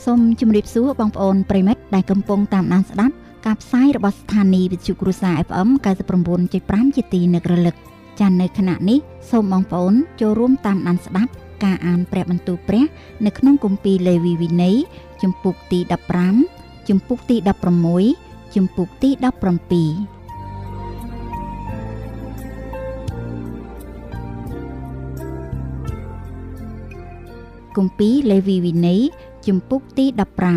សូមជម្រាបសួរបងប្អូនប្រិមិត្តដែលកំពុងតាមដានស្ដាប់ការផ្សាយរបស់ស្ថានីយ៍វិទ្យុគ្រួសារ FM 99.5 ជាទីនឹករលឹកចា៎នៅខណៈនេះសូមបងប្អូនចូលរួមតាមដានស្ដាប់ការអានព្រះបន្ទូលព្រះនៅក្នុងគម្ពីរលេវីវិន័យជំពូកទី15ជំពូកទី16ជំពូកទី17គម្ពីរលេវីវិន័យជំពូកទី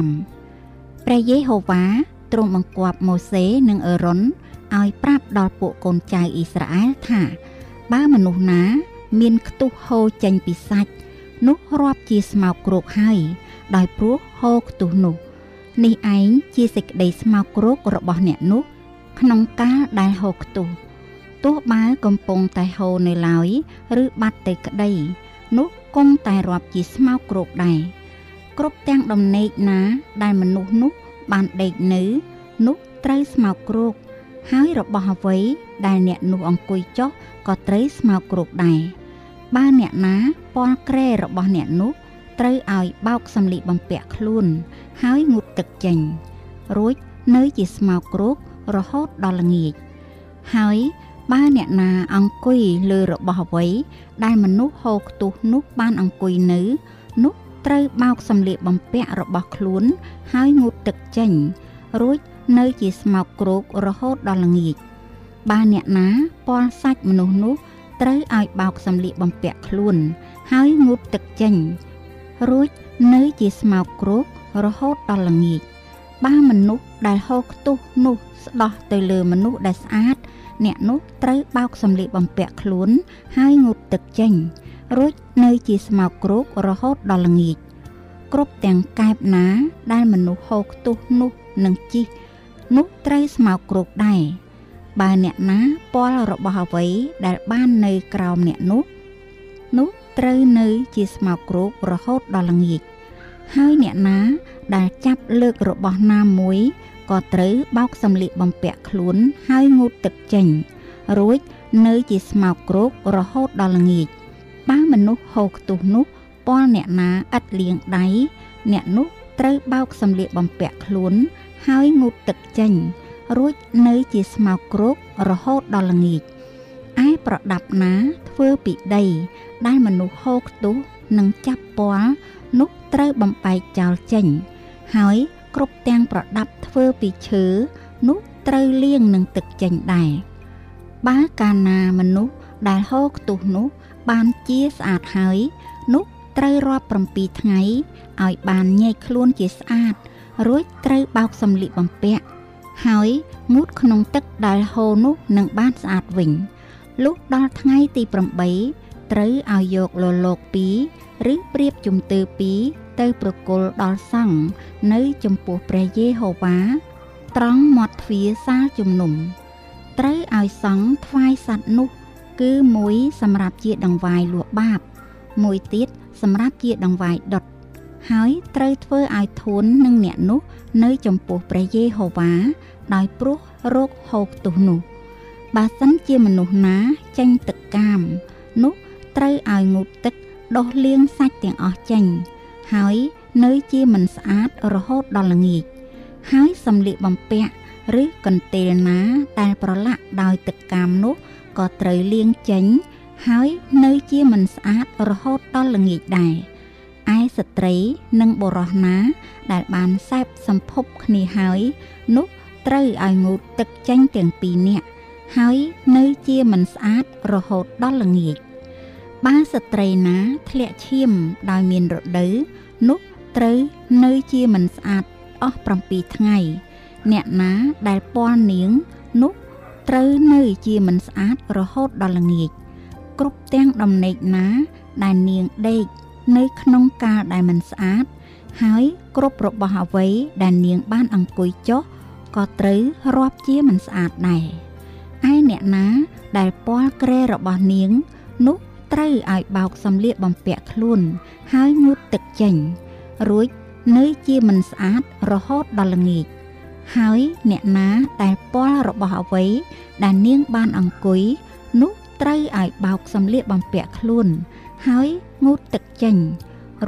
15ព្រះយេហូវ៉ាទ្រង់បង្គាប់ម៉ូសេនិងអេរ៉ុនឲ្យប្រាប់ដល់ពួកកូនចៅអ៊ីស្រាអែលថាបើមនុស្សណាមានខ្ទុះហូរចេញពីសាច់នោះរាប់ជាស្មោកគ្រោកហើយដោយព្រោះហូរខ្ទុះនោះនេះឯងជាសេចក្តីស្មោកគ្រោករបស់អ្នកនោះក្នុងកាលដែលហូរខ្ទុះទោះបើកំពុងតែហូរនៅឡើយឬបាត់ទៅក្តីនោះគង់តែរាប់ជាស្មោកគ្រោកដែរគ្រប់ទាំងដំណេកណាដែលមនុស្សនោះបានដេកនៅនោះត្រូវស្មោកគ្រោកហើយរបស់អ្វីដែលអ្នកនោះអង្គុយចុះក៏ត្រូវស្មោកគ្រោកដែរបើអ្នកណាពាល់ក្រែរបស់អ្នកនោះត្រូវឲ្យបោកសម្លៀកបំពាក់ខ្លួនហើយងូតទឹកចេញរួចនៅជាស្មោកគ្រោករហូតដល់ល្ងាចហើយបើអ្នកណាអង្គុយលើរបស់អ្វីដែលមនុស្សហូរខ្ទុះនោះបានអង្គុយនៅនោះត្រូវបោកសម្លៀកបំពាក់របស់ខ្លួនហើយងូតទឹកចេញរួចនៅជាស្មោកគ្រោករហូតដល់ល្ងាចបើអ្នកណាពាល់សាច់មនុស្សនោះត្រូវឲ្យបោកសម្លៀកបំពាក់ខ្លួនហើយងូតទឹកចេញរួចនៅជាស្មោកគ្រោករហូតដល់ល្ងាចបើមនុស្សដែលហូរខ្ទុះនោះស្ដោះទៅលើមនុស្សដែលស្អាតអ្នកនោះត្រូវបោកសម្លៀកបំពាក់ខ្លួនហើយងូតទឹកចេញរួចនៅជាស្មោកគ្រោករហូតដល់ល្ងាចគ្រប់ទាំងកែបណាដែលមនុស្សហូរខ្ទុះនោះនឹងជីកនោះត្រូវស្មោកគ្រោកដែរបើអ្នកណាពាល់របស់អ្វីដែលបាននៅក្រោមអ្នកនោះត្រូវនៅជាស្មោកគ្រោករហូតដល់ល្ងាចហើយអ្នកណាដែលចាប់លើករបស់ណាមួយក៏ត្រូវបោកសម្លៀកបំពាក់ខ្លួនហើយងូតទឹកចេញរួចនៅជាស្មោកគ្រោករហូតដល់ល្ងាចបើមនុស្សហូរខ្ទុះនោះពាល់អ្នកណាឥតលាងដៃអ្នកនោះត្រូវបោកសម្លៀកបំពាក់ខ្លួនហើយងូតទឹកចេញរួចនៅជាស្មោកគ្រោករហូតដល់ល្ងាចឯប្រដាប់ណាធ្វើពីដីដែលមនុស្សហូរខ្ទុះនឹងចាប់ពាល់នោះត្រូវបំបែកចោលចេញហើយគ្រប់ទាំងប្រដាប់ធ្វើពីឈើនោះត្រូវលាងនឹងទឹកចេញដែរបើកាលណាមនុស្សដែលហូរខ្ទុះនោះបានជាស្អាតហើយនោះត្រូវរាប់7ថ្ងៃឲ្យបានញែកខ្លួនជាស្អាតរួចត្រូវបោកសម្លៀកបំពាក់ហើយងូតក្នុងទឹកដែលហូរនោះនឹងបានស្អាតវិញលុះដល់ថ្ងៃទី8ត្រូវឲ្យយកលលោក 2 ឬព្រៀបជំទើ 2 ទៅប្រគល់ដល់សង្ឃនៅចំពោះព្រះយេហូវ៉ាត្រង់មាត់ទ្វារសាលជំនុំត្រូវឲ្យសង្ឃថ្វាយសត្វនោះគឺមួយសម្រាប់ជាដង្វាយលួសបាបមួយទៀតសម្រាប់ជាដង្វាយដុតហើយត្រូវធ្វើឲ្យធួននឹងអ្នកនោះនៅចំពោះព្រះយេហូវ៉ាដោយព្រោះរោគហូរខ្ទុះនោះបើសិនជាមនុស្សណាចេញទឹកកាមនោះត្រូវឲ្យងូតទឹកដុសលាងសាច់ទាំងអស់ចេញហើយនៅជាមិនស្អាតរហូតដល់ល្ងាចហើយសម្លៀកបំពាក់ឬកន្ទេលណាដែលប្រឡាក់ដោយទឹកកាមនោះក៏ត្រូវលាងចេញហើយនៅជាមិនស្អាតរហូតដល់ល្ងាចដែរឯស្ត្រីនិងបុរសណាដែលបានសេពសម្ភពគ្នាហើយនោះត្រូវឲ្យងូតទឹកចេញទាំងពីរនាក់ហើយនៅជាមិនស្អាតរហូតដល់ល្ងាចបើស្ត្រីណាធ្លាក់ឈាមដោយមានរដូវនោះត្រូវនៅជាមិនស្អាតអស់7ថ្ងៃអ្នកណាដែលពាល់នាងនោះត្រូវនៅជាមិនស្អាតរហូតដល់ល្ងាចគ្រប់ទាំងដំណេកណាដែលនាងដេកនៅក្នុងកាលដែលមិនស្អាតហើយគ្រប់របស់អ្វីដែលនាងបានអង្គុយចុះក៏ត្រូវរាប់ជាមិនស្អាតដែរឯអ្នកណាដែលពាល់ក្រែរបស់នាងនោះត្រូវឲ្យបោកសម្លៀកបំពាក់ខ្លួនហើយងូតទឹកចេញរួចនៅជាមិនស្អាតរហូតដល់ល្ងាចហើយអ្នកណាដែលពាល់របស់អ្វីដែលនាងបានអង្គុយនោះត្រូវឲ្យបោកសម្លៀកបំពាក់ខ្លួនហើយងូតទឹកចេញរួច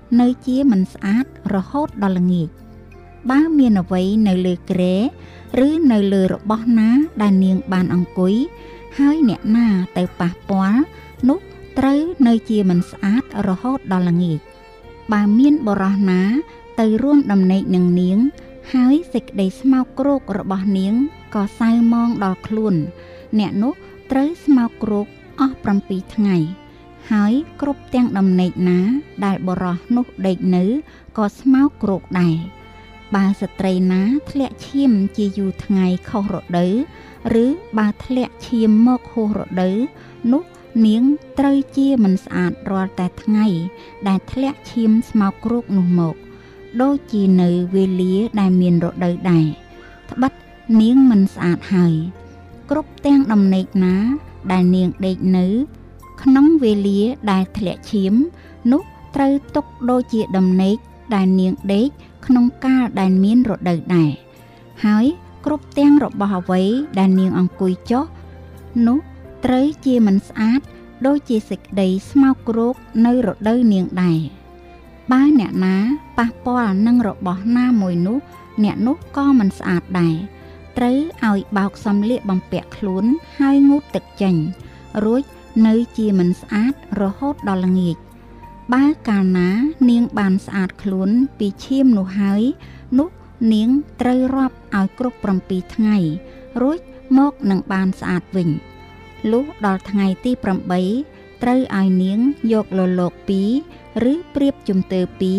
នៅជាមិនស្អាតរហូតដល់ល្ងាចបើមានអ្វីនៅលើគ្រែឬនៅលើរបស់ណាដែលនាងបានអង្គុយហើយអ្នកណាទៅប៉ះពាល់នោះត្រូវនៅជាមិនស្អាតរហូតដល់ល្ងាចបើមានបរិសណាទៅរួមដំណេកនឹងនាងហើយសេចក្តីស្មោកគ្រោករបស់នាងក៏សៅមងដល់ខ្លួនអ្នកនោះត្រូវស្មោកគ្រោកអស់7ថ្ងៃហើយគ្រប់ទាំងដំណេកណាដែលបរិសនោះដេកនៅក៏ស្មោកគ្រោកដែរបើស្ត្រីណាធ្លាក់ឈាមជាយូរថ្ងៃខុសរដូវឬបើធ្លាក់ឈាមមកហួសរដូវនោះនាងត្រូវជាមិនស្អាតរាល់តែថ្ងៃដែលធ្លាក់ឈាមស្មោកគ្រោកនោះមកដូចជានៅវេលាដែលមានរដូវដែរត្បិតនាងមិនស្អាតហើយគ្រប់ទាំងដំណេកណាដែលនាងដេកនៅក្នុងវេលាដែលធ្លាក់ឈាមនោះត្រូវទុកដូចជាដំណេកដែលនាងដេកក្នុងកាលដែលមានរដូវដែរហើយគ្រប់ទាំងរបស់អ្វីដែលនាងអង្គុយចុះនោះត្រូវជាមិនស្អាតដូចជាសេចក្តីស្មោកគ្រោកនៅរដូវនាងដែរបើអ្នកណាប៉ះពាល់នឹងរបស់ណាមួយនោះអ្នកនោះក៏មិនស្អាតដែរត្រូវឲ្យបោកសម្លៀកបំពាក់ខ្លួនហើយងូតទឹកចេញរួចនៅជាមិនស្អាតរហូតដល់ល្ងាចបើកាលណានាងបានស្អាតខ្លួនពីឈាមនោះហើយនោះនាងត្រូវរាប់ឲ្យគ្រប់7ថ្ងៃរួចមកនឹងបានស្អាតវិញលុះដល់ថ្ងៃទី8ត្រូវឲ្យនាងយកលលោក2ឬព្រៀបជំទើ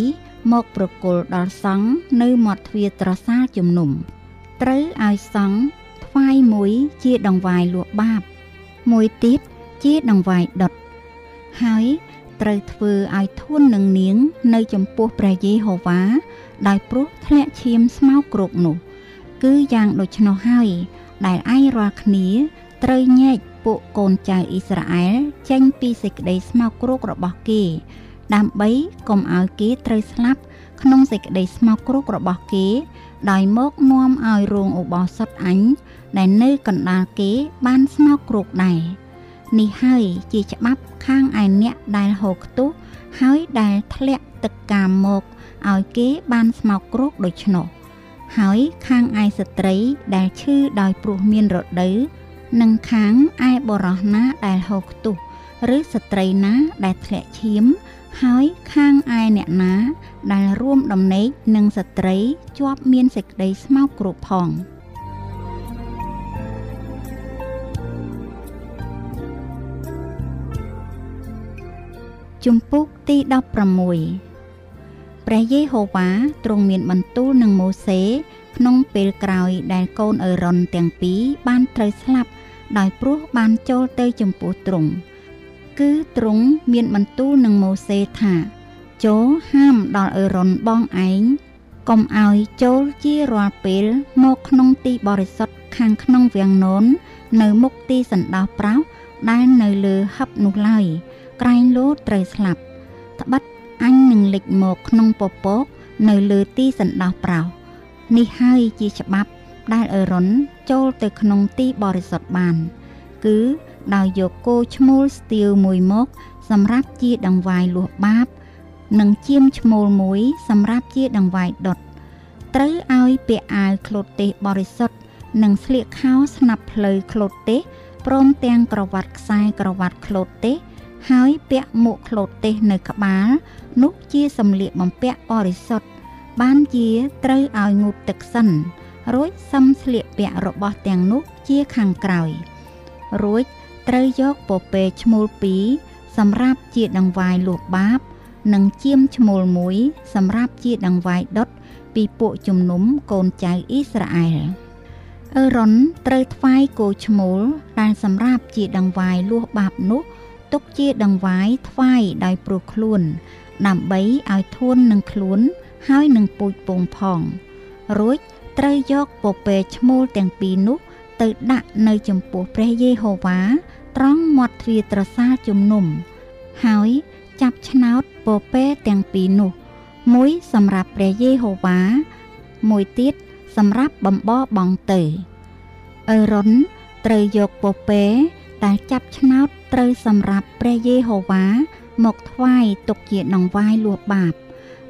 2មកប្រគល់ដល់សង្ឃនៅមាត់ទ្វារត្រសាលជំនុំត្រូវឲ្យសង្ឃថ្វាយមួយជាដង្វាយលួសបាបមួយទៀតជាដង្វាយដុតហើយត្រូវធ្វើឲ្យធន់នឹងនាងនៅចំពោះព្រះយេហូវ៉ាដោយព្រោះធ្លាក់ឈាមស្មោកគ្រោកនោះគឺយ៉ាងដូច្នោះហើយដែលឯងរាល់គ្នាត្រូវញែកពួកកូនចៅអ៊ីស្រាអែលចេញពីសេចក្តីស្មោកគ្រោករបស់គេដើម្បីកុំឲ្យគេត្រូវស្លាប់ក្នុងសេចក្តីស្មោកគ្រោករបស់គេដោយមកនាំឲ្យរោងឧបោសថអញដែលនៅកណ្ដាលគេបានស្មោកគ្រោកដែរនេះហើយជាច្បាប់ខាងឯអ្នកដែលហូរខ្ទុះហើយដែលធ្លាក់ទឹកកាមមកឲ្យគេបានស្មោកគ្រោកដូច្នោះហើយខាងឯស្ត្រីដែលឈឺដោយព្រោះមានរដូវនិងខាងឯបុរសណាដែលហូរខ្ទុះឬស្ត្រីណាដែលធ្លាក់ឈាមហើយខាងឯអ្នកណាដែលរួមដំណេកនឹងស្ត្រីជាប់មានសេចក្តីស្មោកគ្រោកផងជំពូកទី16ព្រះយេហូវ៉ាទ្រង់មានបន្ទូលនឹងម៉ូសេក្នុងពេលក្រោយដែលកូនអេរ៉ុនទាំងពីរបានត្រូវស្លាប់ដោយព្រោះបានចូលទៅចំពោះទ្រង់គឺទ្រង់មានបន្ទូលនឹងម៉ូសេថាចូលហាមដល់អេរ៉ុនបងឯងកុំឲ្យចូលជារាល់ពេលមកក្នុងទីបរិសុទ្ធខាងក្នុងវាំងនននៅមុខទីសណ្ដោះប្រោសដែលនៅលើហឹបនោះឡើយក្រែងលោត្រូវស្លាប់ត្បិតអញនឹងលេចមកក្នុងពពកនៅលើទីសណ្ដោះប្រោសនេះហើយជាច្បាប់ដែលអេរ៉ុនចូលទៅក្នុងទីបរិសុទ្ធបានគឺដោយយកគោឈ្មោលស្ទាវមួយមកសម្រាប់ជាដង្វាយលួសបាបនិងជាមឈ្មោលមួយសម្រាប់ជាដង្វាយដុតត្រូវឲ្យពាក់អាវខ្លូតទេសបរិសុទ្ធនិងស្លៀកខោស្នាប់ភ្លៅខ្លូតទេសព្រមទាំងក្រវ៉ាត់ខ្សែក្រវ៉ាត់ខ្លូតទេសហើយពាក់មួកខ្លូតទេសនៅក្បាលនោះជាសម្លៀកបំពាក់បរិសុទ្ធបានជាត្រូវឲ្យងូតទឹកសិនរួចសឹមស្លៀកពាក់របស់ទាំងនោះជាខាងក្រោយរួចត្រូវយកពពែឈ្មោល2សម្រាប់ជាដង្វាយលួសបាបនិងជាមឈ្មោលមួយសម្រាប់ជាដង្វាយដុតពីពួកជំនុំកូនចៅអ៊ីស្រាអែលអេរ៉ុនត្រូវថ្វាយគោឈ្មោលដែលសម្រាប់ជាដង្វាយលួសបាបនោះទុកជាដង្វាយថ្វាយដោយព្រោះខ្លួនដើម្បីឲ្យធន់នឹងខ្លួនហើយនឹងពូជពងផងរួចត្រូវយកពពែឈ្មោលទាំងពីរនោះទៅដាក់នៅចំពោះព្រះយេហូវ៉ាត្រង់មាត់ទ្វារត្រសាលជំនុំហើយចាប់ឆ្នោតពពែទាំងពីរនោះមួយសម្រាប់ព្រះយេហូវ៉ាមួយទៀតសម្រាប់បំបរបង់ទៅអេរ៉ុនត្រូវយកពពែដែលចាប់ឆ្នោតត្រូវសម្រាប់ព្រះយេហូវ៉ាមកថ្វាយទុកជាដង្វាយលួសបាប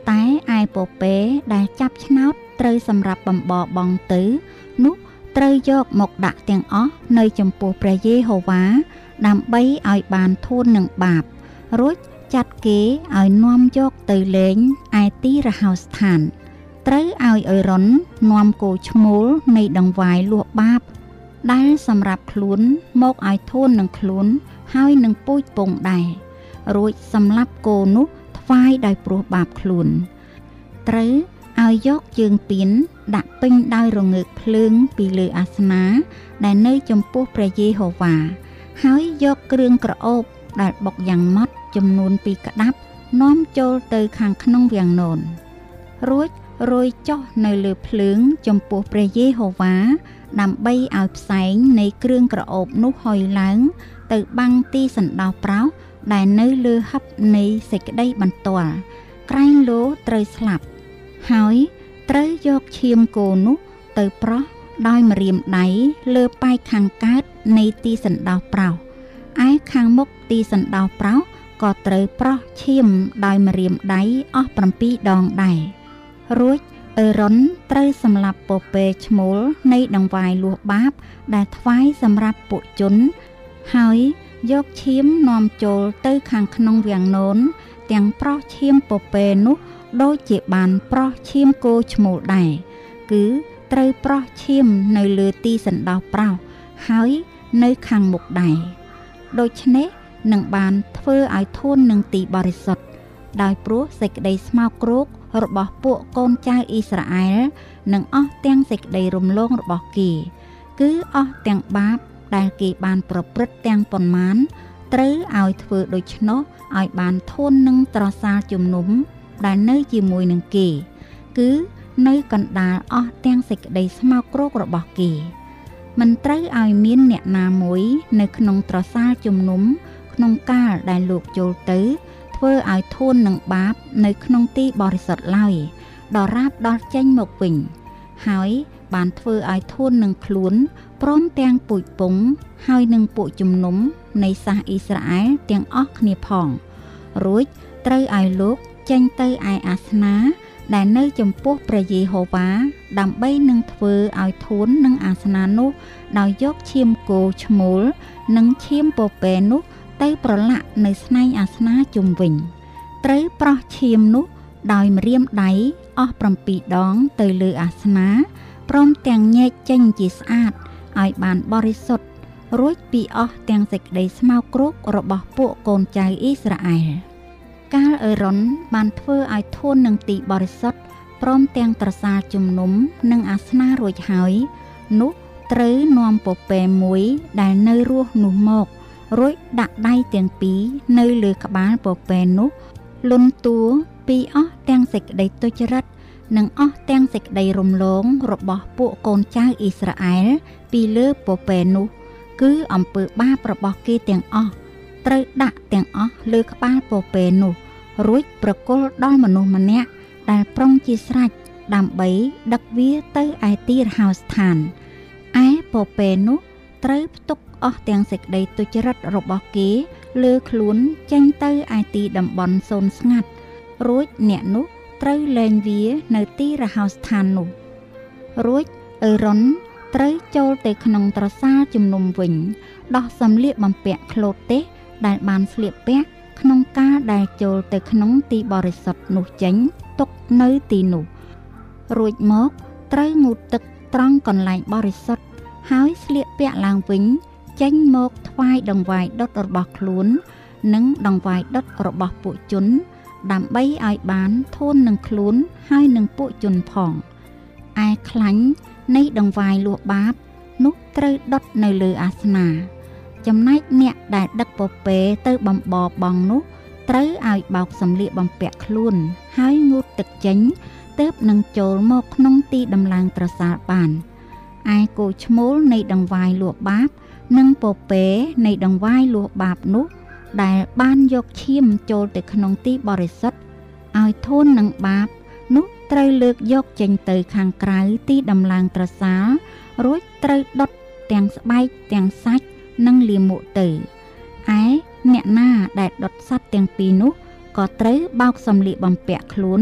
តែឯពពែដែលចាប់ឆ្នោតត្រូវសម្រាប់បំបរបងទៅនោះត្រូវយកមកដាក់ទាំងអស់នៅចំពោះព្រះយេហូវ៉ាដើម្បីឲ្យបានធូននឹងបាបរួចចាត់គេឲ្យនាំយកទៅលេងឯទីរហោស្ថានត្រូវឲ្យអេរ៉ុននាំគោឈ្មោលនៃដង្វាយលួសបាបដែលសម្រាប់ខ្លួនមកឲ្យធូននឹងខ្លួនហើយនឹងពូជពងដែររួចសម្លាប់គោនោះថ្វាយដោយព្រោះបាបខ្លួនត្រូវឲ្យយកជើងពៀនដាក់ពេញដោយរងើកភ្លើងពីលើអាសនាដែលនៅចំពោះព្រះយេហូវ៉ាហើយយកគ្រឿងក្រអូបដែលបុកយ៉ាងម៉ត់ចំនួន2ក្តាប់នាំចូលទៅខាងក្នុងវាំងននរួចរោយចុះនៅលើភ្លើងចំពោះព្រះយេហូវ៉ាដើម្បីឲ្យផ្សែងនៃគ្រឿងក្រអូបនោះហុយឡើងទៅបាំងទីសណ្ដោប្រោសដែលនៅលើហឹបនៃសេចក្តីបន្ទាល់ក្រែងលោត្រូវស្លាប់ហើយត្រូវយកឈាមគោនោះទៅប្រោះដោយម្រាមដៃលើប៉ែកខាងកើតនៃទីសណ្ដោប្រោសឯខាងមុខទីសណ្ដោប្រោសក៏ត្រូវប្រោះឈាមដោយម្រាមដៃអស់7ដងដែររួចអេរ៉ុនត្រូវសម្លាប់ពពែឈ្មោលនៃដង្វាយលួសបាបដែលថ្វាយសម្រាប់ពួកជនហើយយកឈាមនាំចូលទៅខាងក្នុងវាំងននទាំងប្រោះឈាមពពែនោះដូចជាបានប្រោះឈាមគោឈ្មោលដែរគឺត្រូវប្រោះឈាមនៅលើទីសណ្ដោប្រោសហើយនៅខាងមុខដែរដូច្នេះនឹងបានធ្វើឲ្យធូននឹងទីបរិសុទ្ធដោយព្រោះសេចក្តីស្មោកគ្រោករបស់ពួកកូនចៅអ៊ីស្រាអែលនិងអស់ទាំងសេចក្តីរំលងរបស់គេគឺអស់ទាំងបាបដែលគេបានប្រព្រឹត្តទាំងប៉ុន្មានត្រូវឲ្យធ្វើដូច្នោះឲ្យបានធូននឹងត្រសាលជំនុំដែលនៅជាមួយនឹងគេគឺនៅកណ្ដាលអស់ទាំងសេចក្តីស្មោកគ្រោករបស់គេមិនត្រូវឲ្យមានអ្នកណាមួយនៅក្នុងត្រសាលជំនុំក្នុងកាលដែលលោកចូលទៅធ្វើឲ្យធូននឹងបាបនៅក្នុងទីបរិសុទ្ធឡើយដរាបដល់ចេញមកវិញហើយបានធ្វើឲ្យធូននឹងខ្លួនព្រមទាំងពូជពងហើយនឹងពួកជំនុំនៃសាសអ៊ីស្រាអែលទាំងអស់គ្នាផងរួចត្រូវឲ្យលោកចេញទៅឯអាសនាដែលនៅចំពោះព្រះយេហូវ៉ាដើម្បីនឹងធ្វើឲ្យធូននឹងអាសនានោះដោយយកឈាមគោឈ្មោលនិងឈាមពពែនោះទៅប្រឡាក់នៅស្នែងអាសនាជុំវិញត្រូវប្រោះឈាមនោះដោយម្រាមដៃអស់7ដងទៅលើអាសនាព្រមទាំងញែកចេញជាស្អាតឲ្យបានបរិសុទ្ធរួចពីអស់ទាំងសេចក្តីស្មោកគ្រោករបស់ពួកកូនចៅអ៊ីស្រាអែលកាលអេរ៉ុនបានធ្វើឲ្យធូននឹងទីបរិសុទ្ធព្រមទាំងត្រសាលជំនុំនិងអាសនារួចហើយនោះត្រូវនាំពពែមួយដែលនៅរស់នោះមករួចដាក់ដៃទាំងពីរនៅលើក្បាលពពែនោះលន់តួពីអស់ទាំងសេចក្តីទុច្ចរិតនិងអស់ទាំងសេចក្តីរំលងរបស់ពួកកូនចៅអ៊ីស្រាអែលពីលើពពែនោះគឺអំពើបាបរបស់គេទាំងអស់ត្រូវដាក់ទាំងអស់លើក្បាលពពែនោះរួចប្រគល់ដល់មនុស្សម្នាក់ដែលប្រុងជាស្រេចដើម្បីដឹកវាទៅឯទីរហោស្ថានឯពពែនោះត្រូវផ្ទុកអស់ទាំងសេចក្តីទុច្ចរិតរបស់គេលើខ្លួនចេញទៅឯទីតំបន់សូន្យស្ងាត់រួចអ្នកនោះត្រូវលែងវានៅទីរហោស្ថាននោះរួចអេរ៉ុនត្រូវចូលទៅក្នុងត្រសាលជំនុំវិញដោះសម្លៀកបំពាក់ក្លូតទេសដែលបានស្លៀកពាក់ក្នុងកាលដែលចូលទៅក្នុងទីបរិសុទ្ធនោះចេញទុកនៅទីនោះរួចមកត្រូវងូតទឹកត្រង់កន្លែងបរិសុទ្ធហើយស្លៀកពាក់ឡើងវិញចេញមកថ្វាយដង្វាយដុតរបស់ខ្លួននិងដង្វាយដុតរបស់ពួកជនដើម្បីឲ្យបានធូននឹងខ្លួនហើយនឹងពួកជនផងឯខ្លាញ់នៃដង្វាយលួសបាបនោះត្រូវដុតនៅលើអាសនាចំណែកអ្នកដែលដឹកពពែទៅបំបរបងនោះត្រូវឲ្យបោកសម្លៀកបំពាក់ខ្លួនហើយងូតទឹកចេញទើបនឹងចូលមកក្នុងទីដំឡើងត្រសាលបានឯគោឈ្មោលនៃដង្វាយលួសបាបនិងពពែនៃដង្វាយលួសបាបនោះដែលបានយកឈាមចូលទៅក្នុងទីបរិសុទ្ធឲ្យធូននឹងបាបនោះត្រូវលើកយកចេញទៅខាងក្រៅទីដំឡើងត្រសាលរួចត្រូវដុតទាំងស្បែកទាំងសាច់និងលាមកទៅឯអ្នកណាដែលដុតសត្វទាំងពីរនោះក៏ត្រូវបោកសម្លៀកបំពាក់ខ្លួន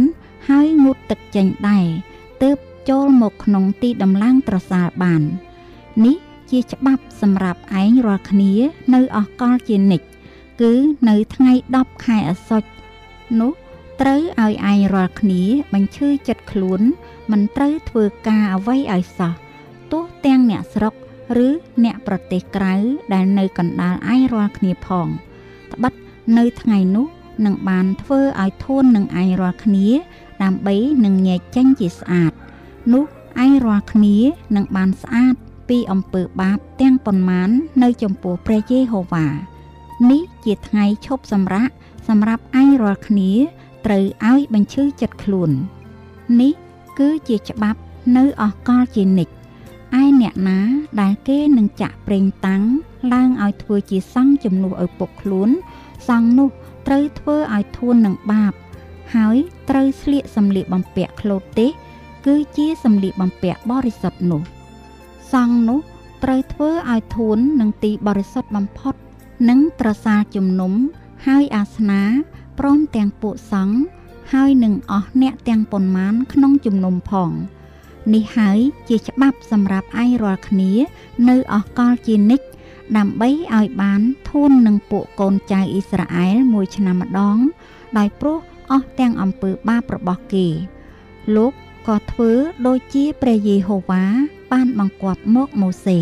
ហើយងូតទឹកចេញដែរទើបចូលមកក្នុងទីដំឡើងត្រសាលបាននេះជាច្បាប់សម្រាប់ឯងរាល់គ្នានៅអកលជានិច្ចគឺនៅថ្ងៃ10ខែអាសុចនោះត្រូវឲ្យឯងរាល់គ្នាបញ្ឈឺចិត្តខ្លួនមិនត្រូវធ្វើការអ្វីឲ្យសោះទោះទាំងអ្នកស្រុកឬអ្នកប្រទេសក្រៅដែលនៅកណ្ដាលឯងរាល់គ្នាផងត្បិតនៅថ្ងៃនោះនឹងបានធ្វើឲ្យធួននឹងឯងរាល់គ្នាដើម្បីនឹងញែកចេញជាស្អាតនោះឯងរាល់គ្នានឹងបានស្អាតពីអំពើបាបទាំងប៉ុន្មាននៅចំពោះព្រះយេហូវ៉ានេះជាថ្ងៃឈប់សម្រាកសម្រាប់ឯងរាល់គ្នាត្រូវឲ្យបញ្ឈឺចិត្តខ្លួននេះគឺជាច្បាប់នៅអកលជានិច្ចឯអ្នកណាដែលគេនឹងចាក់ប្រេងតាំងឡើងឲ្យធ្វើជាសង្ឃជំនួសឪពុកខ្លួនសង្ឃនោះត្រូវធ្វើឲ្យធួននឹងបាបហើយត្រូវស្លៀកសម្លៀកបំពាក់ក្លូតទេសគឺជាសម្លៀកបំពាក់បរិសុទ្ធនោះសង្ឃនោះត្រូវធ្វើឲ្យធួននឹងទីបរិសុទ្ធបំផុតនិងត្រសាលជំនុំហើយអាសនាព្រមទាំងពួកសង្ឃហើយនឹងអស់អ្នកទាំងប៉ុន្មានក្នុងជំនុំផងនេះហើយជាច្បាប់សម្រាប់ឯងរាល់គ្នានៅអកលជានិច្ចដើម្បីឲ្យបានធួននឹងពួកកូនចៅអ៊ីស្រាអែលមួយឆ្នាំម្ដងដោយព្រោះអស់ទាំងអំពើបាបរបស់គេលោកក៏ធ្វើដូចជាព្រះយេហូវ៉ាបានបង្គាប់មកម៉ូសេ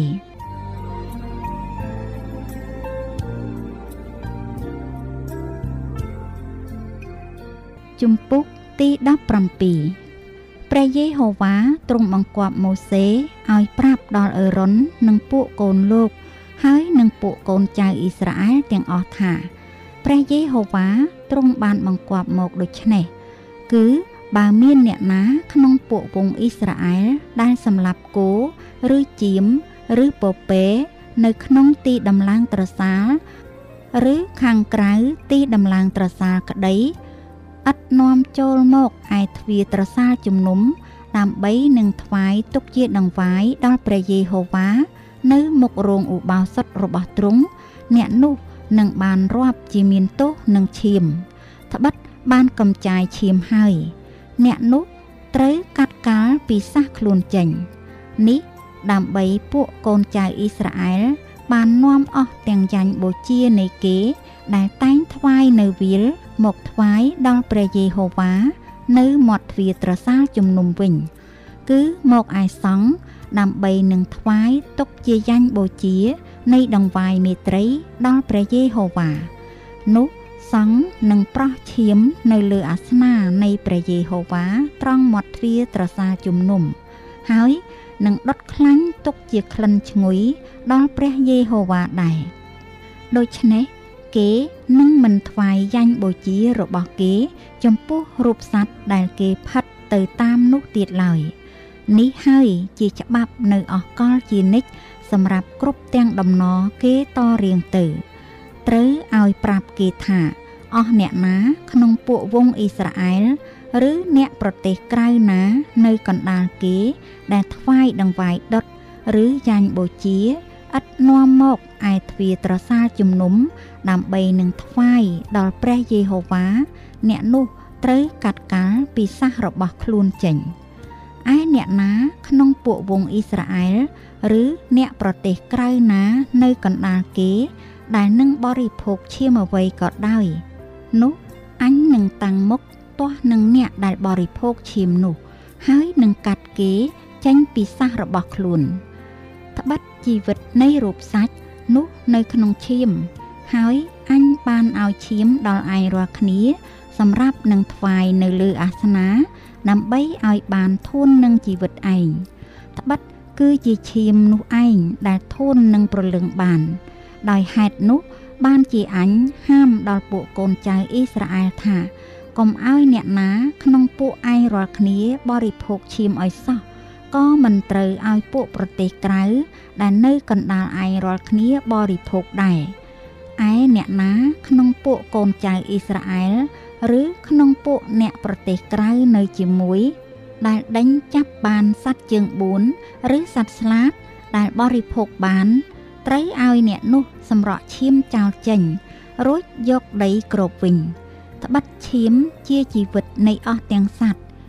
ជំពូកទី17ព្រះយេហូវ៉ាទ្រង់បង្គាប់ម៉ូសេឲ្យប្រាប់ដល់អេរុននិងពួកកូនលោកហើយនិងពួកកូនចៅអ៊ីស្រាអែលទាំងអស់ថាព្រះយេហូវ៉ាទ្រង់បានបង្គាប់មកដូច្នេះគឺបើមានអ្នកណាក្នុងពួកវង្សអ៊ីស្រាអែលដែលសម្លាប់គោឬចៀមឬពពែនៅក្នុងទីដំឡើងត្រសាលឬខាងក្រៅទីដំឡើងត្រសាលក្តីឥតនាំចូលមកឯទ្វារត្រសាលជំនុំដើម្បីនឹងថ្វាយទុកជាដង្វាយដល់ព្រះយេហូវ៉ានៅមុខរោងឧបោសថរបស់ទ្រង់អ្នកនោះនឹងបានរាប់ជាមានទោសនឹងឈាមត្បិតបានកំចាយឈាមហើយអ្នកនោះត្រូវកាត់កាល់ពីសះខ្លួនចេញនេះដើម្បីពួកកូនចៅអ៊ីស្រាអែលបាននាំអស់ទាំងយ៉ាញ់បូជានៃគេដែលតែងថ្វាយនៅវាលមកថ្វាយដល់ព្រះយេហូវ៉ានៅមាត់ទ្វារត្រសាលជំនុំវិញគឺមកឯសង្ឃដើម្បីនឹងថ្វាយទុកជាយ៉ាញ់បូជានៃដង្វាយមេត្រីដល់ព្រះយេហូវ៉ានោះសង្ឃនឹងប្រោះឈាមនៅលើអាសនៈនៃព្រះយេហូវ៉ាត្រង់មាត់ទ្វារត្រសាលជំនុំហើយនឹងដុតខ្លាញ់ទុកជាក្លិនឈ្ងុយដល់ព្រះយេហូវ៉ាដែរដូច្នេះគេនឹងមិនថ្វាយយ៉ាញ់បូជារបស់គេចំពោះរូបសត្វដែលគេផិតទៅតាមនោះទៀតឡើយនេះហើយជាច្បាប់នៅអកលជានិច្ចសម្រាប់គ្រប់ទាំងដំណរគេតរៀងទៅត្រូវឲ្យប្រាប់គេថាអស់អ្នកណាក្នុងពួកវង្សអ៊ីស្រាអែលឬអ្នកប្រទេសក្រៅណានៅកណ្ដាលគេដែលថ្វាយដង្វាយដុតឬយ៉ាញ់បូជាឥតនាំមកឯទ្វារត្រសាលជំនុំដើម្បីនឹងថ្វាយដល់ព្រះយេហូវ៉ាអ្នកនោះត្រូវកាត់កាល់ពីសះរបស់ខ្លួនចេញឯអ្នកណាក្នុងពួកវង្សអ៊ីស្រាអែលឬអ្នកប្រទេសក្រៅណានៅកណ្ដាលគេដែលនឹងបរិភោគឈាមអ្វីក៏ដោយនោះអញនឹងតាំងមុខទាស់នឹងអ្នកដែលបរិភោគឈាមនោះហើយនឹងកាត់គេចេញពីសះរបស់ខ្លួនត្បិតជីវិតនៃរូបសាច់នោះនៅក្នុងឈាមហើយអញបានឲ្យឈាមដល់ឯងរាល់គ្នាសម្រាប់នឹងថ្វាយនៅលើអាសនៈដើម្បីឲ្យបានធូននឹងជីវិតឯងត្បិតគឺជាឈាមនោះឯងដែលធូននឹងប្រលឹងបានដោយហេតុនោះបានជាអញហាមដល់ពួកកូនចៅអ៊ីស្រាអែលថាកុំឲ្យអ្នកណាក្នុងពួកឯងរាល់គ្នាបរិភោគឈាមឲ្យសោះក៏មិនត្រូវឲ្យពួកប្រទេសក្រៅដែលនៅកណ្ដាលឯងរាល់គ្នាបរិភោគដែរឯអ្នកណាក្នុងពួកកូនចៅអ៊ីស្រាអែលឬក្នុងពួកអ្នកប្រទេសក្រៅនៅជាមួយដែលដេញចាប់បានសត្វជើង4ឬសត្វស្លាបដែលបរិភោគបានត្រូវឲ្យអ្នកនោះសម្រក់ឈាមចោលចេញរួចយកដីគ្របវិញត្បិតឈាមជាជីវិតនៃអស់ទាំងសត្វ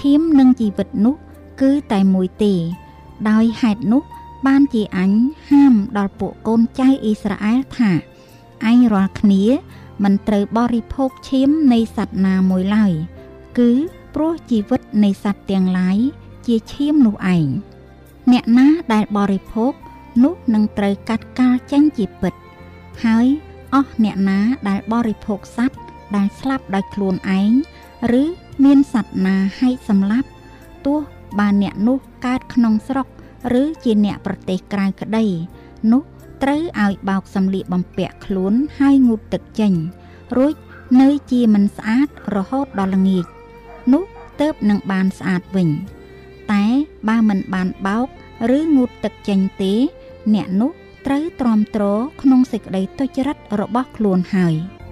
ឈាមនិងជីវិតនោះគឺតែមួយទេដោយហេតុនោះបានជាអញហាមដល់ពួកកូនចៅអ៊ីស្រាអែលថាឯងរាល់គ្នាមិនត្រូវបរិភោគឈាមនៃសត្វណាមួយឡើយគឺព្រោះជីវិតនៃសត្វទាំងឡាយជាឈាមនោះឯងអ្នកណាដែលបរិភោគនោះនឹងត្រូវកាត់កាល់ចេញជាពិតហើយអស់អ្នកណាដែលបរិភោគសត្វដែលស្លាប់ដោយខ្លួនឯងឬមានសត្វណាហែកសម្លាប់ទោះបានអ្នកនោះកើតក្នុងស្រុកឬជាអ្នកប្រទេសក្រៅក្តីនោះត្រូវឲ្យបោកសម្លៀកបំពាក់ខ្លួនហើយងូតទឹកចេញរួចនៅជាមិនស្អាតរហូតដល់ល្ងាចនោះទើបនឹងបានស្អាតវិញតែបើមិនបានបោកឬងូតទឹកចេញទេអ្នកនោះត្រូវទ្រាំទ្រក្នុងសេចក្តីទុច្ចរិតរបស់ខ្លួនហើយ